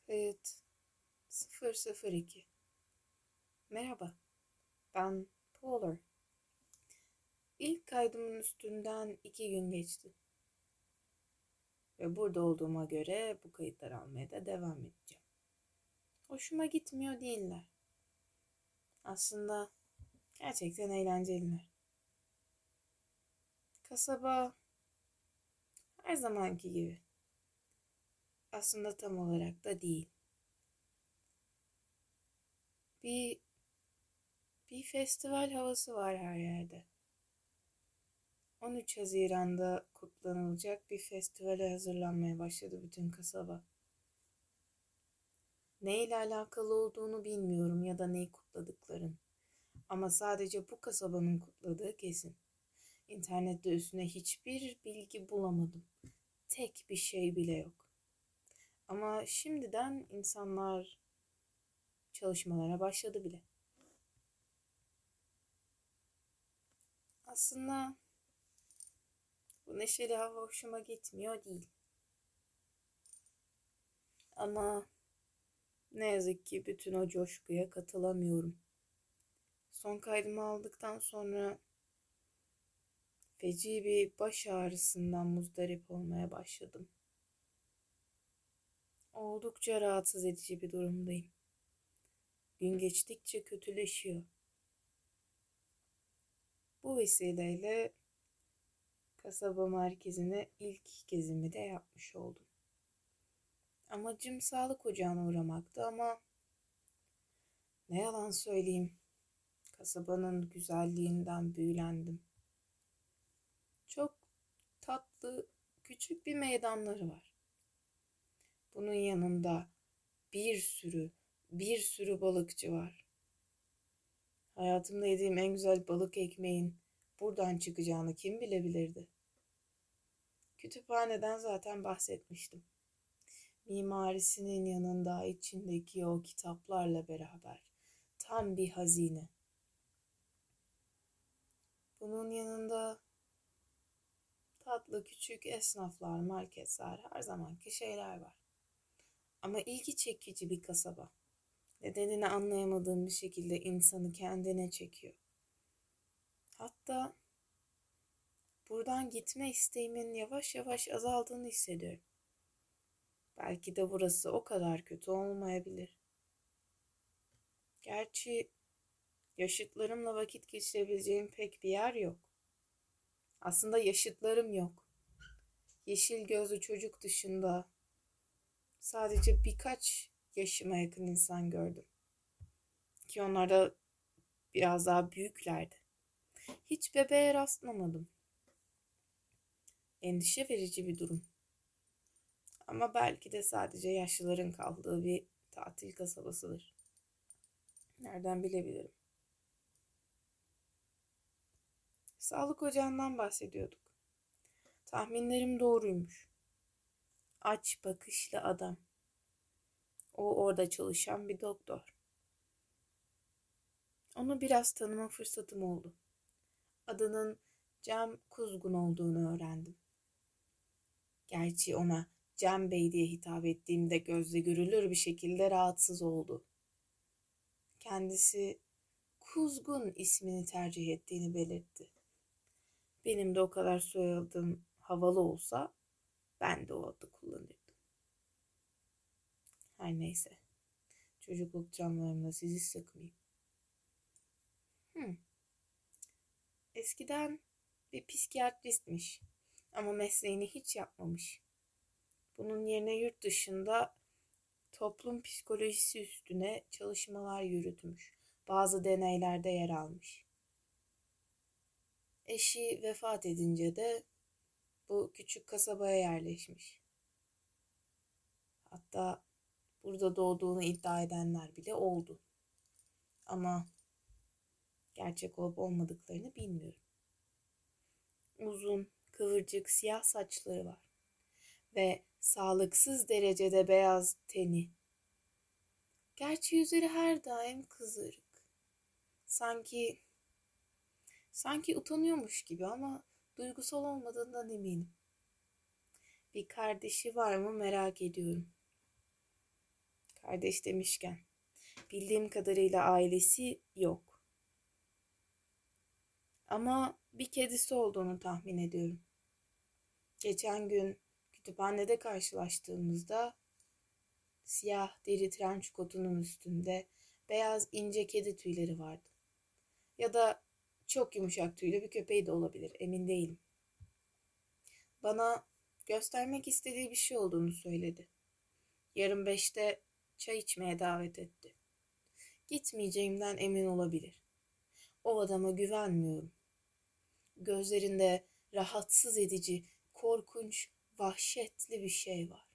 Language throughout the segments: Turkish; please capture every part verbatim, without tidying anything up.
Kayıt sıfır sıfır iki. Merhaba, ben Polar. İlk kaydımın üstünden iki gün geçti. Ve burada olduğuma göre bu kayıtları almaya da devam edeceğim. Hoşuma gitmiyor değiller. Aslında gerçekten eğlenceliler. Kasaba her zamanki gibi. Aslında tam olarak da değil. Bir, bir festival havası var her yerde. on üç Haziran'da kutlanılacak bir festivale hazırlanmaya başladı bütün kasaba. Ne ile alakalı olduğunu bilmiyorum ya da neyi kutladıklarını. Ama sadece bu kasabanın kutladığı kesin. İnternette üstüne hiçbir bilgi bulamadım. Tek bir şey bile yok. Ama şimdiden insanlar çalışmalara başladı bile. Aslında bu neşeli hava hoşuma gitmiyor değil. Ama ne yazık ki bütün o coşkuya katılamıyorum. Son kaydımı aldıktan sonra feci bir baş ağrısından muzdarip olmaya başladım. Oldukça rahatsız edici bir durumdayım. Gün geçtikçe kötüleşiyor. Bu vesileyle kasaba merkezine ilk gezimi de yapmış oldum. Amacım sağlık ocağına uğramaktı ama ne yalan söyleyeyim, kasabanın güzelliğinden büyülendim. Çok tatlı, küçük bir meydanları var. Bunun yanında bir sürü, bir sürü balıkçı var. Hayatımda yediğim en güzel balık ekmeğin buradan çıkacağını kim bilebilirdi? Kütüphaneden zaten bahsetmiştim. Mimarisinin yanında içindeki o kitaplarla beraber tam bir hazine. Bunun yanında tatlı küçük esnaflar, marketler, her zamanki şeyler var. Ama ilgi çekici bir kasaba. Nedenini anlayamadığım bir şekilde insanı kendine çekiyor. Hatta buradan gitme isteğimin yavaş yavaş azaldığını hissediyorum. Belki de burası o kadar kötü olmayabilir. Gerçi yaşıtlarımla vakit geçirebileceğim pek bir yer yok. Aslında yaşıtlarım yok. Yeşil gözlü çocuk dışında sadece birkaç yaşıma yakın insan gördüm. Ki onlar da biraz daha büyüklerdi. Hiç bebeğe rastlamadım. Endişe verici bir durum. Ama belki de sadece yaşlıların kaldığı bir tatil kasabasıdır. Nereden bilebilirim? Sağlık ocağından bahsediyorduk. Tahminlerim doğruymuş. Aç bakışlı adam. O orada çalışan bir doktor. Onu biraz tanıma fırsatım oldu. Adının Cem Kuzgun olduğunu öğrendim. Gerçi ona Cem Bey diye hitap ettiğimde gözle görülür bir şekilde rahatsız oldu. Kendisi Kuzgun ismini tercih ettiğini belirtti. Benim de o kadar soyadım havalı olsa ben de o adı kullanırdım. Her neyse. Çocukluk travmalarımla sizi sıkmayayım. Hmm. Eskiden bir psikiyatristmiş ama mesleğini hiç yapmamış. Bunun yerine yurt dışında toplum psikolojisi üstüne çalışmalar yürütmüş. Bazı deneylerde yer almış. Eşi vefat edince de bu küçük kasabaya yerleşmiş. Hatta burada doğduğunu iddia edenler bile oldu. Ama gerçek olup olmadıklarını bilmiyorum. Uzun, kıvırcık, siyah saçları var. Ve sağlıksız derecede beyaz teni. Gerçi yüzleri her daim kızarık. Sanki, sanki utanıyormuş gibi ama duygusal olmadığından eminim. Bir kardeşi var mı merak ediyorum. Kardeş demişken, bildiğim kadarıyla ailesi yok. Ama bir kedisi olduğunu tahmin ediyorum. Geçen gün kütüphanede karşılaştığımızda siyah deri trenç kotunun üstünde beyaz ince kedi tüyleri vardı. Ya da çok yumuşak tüylü bir köpeği de olabilir, emin değilim. Bana göstermek istediği bir şey olduğunu söyledi. Yarın beşte çay içmeye davet etti. Gitmeyeceğimden emin olabilir. O adama güvenmiyorum. Gözlerinde rahatsız edici, korkunç, vahşetli bir şey var.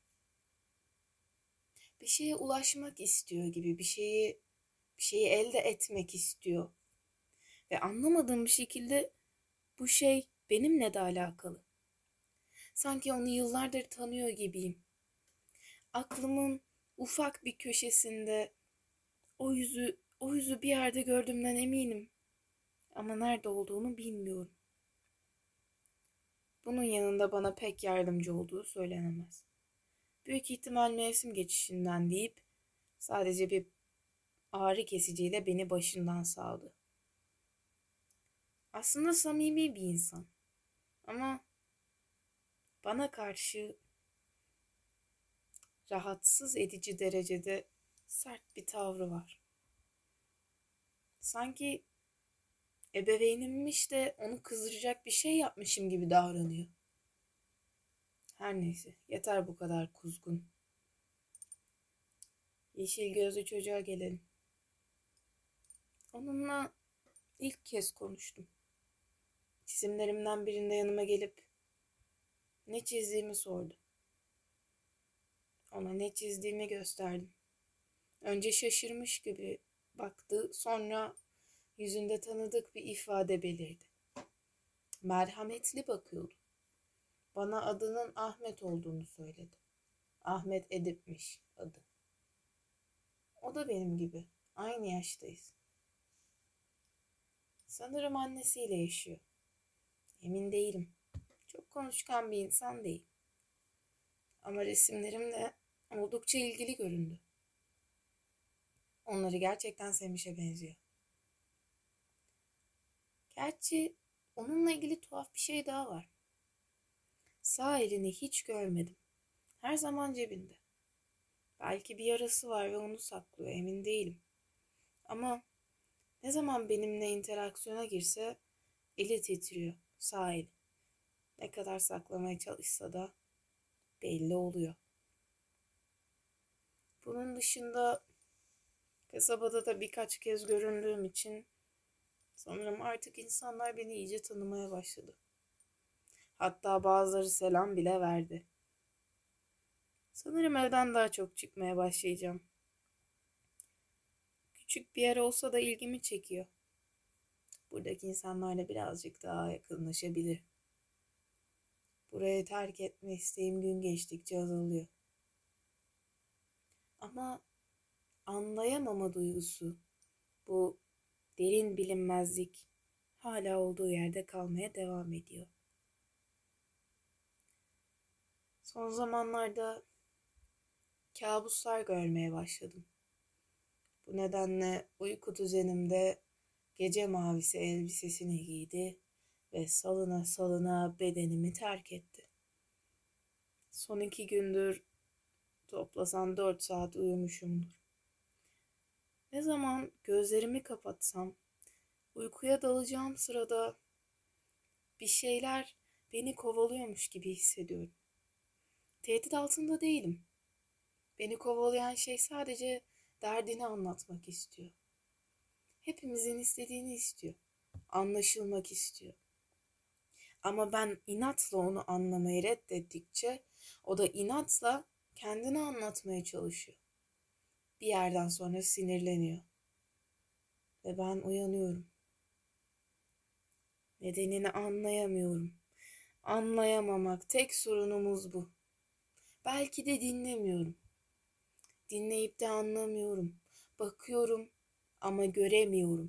Bir şeye ulaşmak istiyor gibi, bir şeyi bir şeyi elde etmek istiyor. Ve anlamadığım bir şekilde bu şey benimle de alakalı. Sanki onu yıllardır tanıyor gibiyim. Aklımın ufak bir köşesinde o yüzü, o yüzü bir yerde gördüğümden eminim. Ama nerede olduğunu bilmiyorum. Bunun yanında bana pek yardımcı olduğu söylenemez. Büyük ihtimal mevsim geçişinden deyip sadece bir ağrı kesiciyle beni başından savdı. Aslında samimi bir insan. Ama bana karşı rahatsız edici derecede sert bir tavrı var. Sanki ebeveynimmiş de onu kızdıracak bir şey yapmışım gibi davranıyor. Her neyse, yeter bu kadar kuzgun. Yeşil gözlü çocuğa gelelim. Onunla ilk kez konuştum. Çizimlerimden birinde yanıma gelip ne çizdiğimi sordu. Ona ne çizdiğimi gösterdim. Önce şaşırmış gibi baktı, sonra yüzünde tanıdık bir ifade belirdi. Merhametli bakıyordu. Bana adının Ahmet olduğunu söyledi. Ahmet Edip'miş adı. O da benim gibi. Aynı yaştayız. Sanırım annesiyle yaşıyor. Emin değilim. Çok konuşkan bir insan değil. Ama resimlerimle oldukça ilgili göründü. Onları gerçekten sevmişe benziyor. Gerçi onunla ilgili tuhaf bir şey daha var. Sağ elini hiç görmedim. Her zaman cebinde. Belki bir yarası var ve onu saklıyor, emin değilim. Ama ne zaman benimle interaksiyona girse eli titriyor, sağ eli. Ne kadar saklamaya çalışsa da belli oluyor. Bunun dışında kasabada da birkaç kez göründüğüm için sanırım artık insanlar beni iyice tanımaya başladı. Hatta bazıları selam bile verdi. Sanırım evden daha çok çıkmaya başlayacağım. Küçük bir yer olsa da ilgimi çekiyor. Buradaki insanlarla birazcık daha yakınlaşabilir. Burayı terk etme isteğim gün geçtikçe azalıyor. Ama anlayamama duygusu, bu derin bilinmezlik hala olduğu yerde kalmaya devam ediyor. Son zamanlarda kabuslar görmeye başladım. Bu nedenle uyku düzenimde gece mavisi elbisesini giydi ve salına salına bedenimi terk etti. Son iki gündür toplasan dört saat uyumuşumdur. Ne zaman gözlerimi kapatsam, uykuya dalacağım sırada bir şeyler beni kovalıyormuş gibi hissediyorum. Tehdit altında değilim. Beni kovalayan şey sadece derdini anlatmak istiyor. Hepimizin istediğini istiyor. Anlaşılmak istiyor. Ama ben inatla onu anlamayı reddettikçe o da inatla kendini anlatmaya çalışıyor. Bir yerden sonra sinirleniyor. Ve ben uyanıyorum. Nedenini anlayamıyorum. Anlayamamak tek sorunumuz bu. Belki de dinlemiyorum. Dinleyip de anlamıyorum. Bakıyorum ama göremiyorum.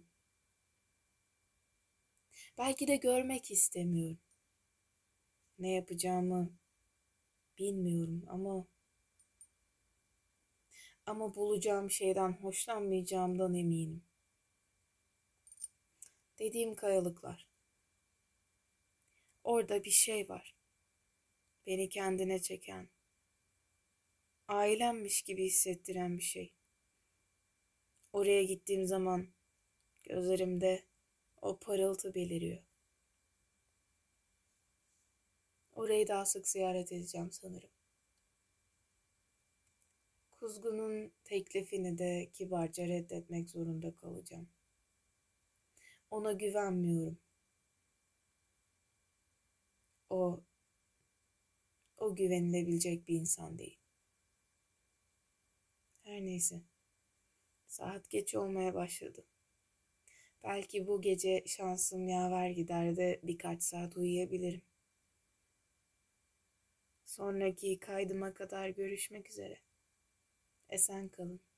Belki de görmek istemiyorum. Ne yapacağımı bilmiyorum ama Ama bulacağım şeyden hoşlanmayacağımdan eminim. Dediğim kayalıklar. Orada bir şey var. Beni kendine çeken, ailemmiş gibi hissettiren bir şey. Oraya gittiğim zaman gözlerimde o parıltı beliriyor. Orayı daha sık ziyaret edeceğim sanırım. Kuzgun'un teklifini de kibarca reddetmek zorunda kalacağım. Ona güvenmiyorum. O, o güvenilebilecek bir insan değil. Her neyse. Saat geç olmaya başladı. Belki bu gece şansım yaver gider de birkaç saat uyuyabilirim. Sonraki kaydıma kadar görüşmek üzere. Esen kalın.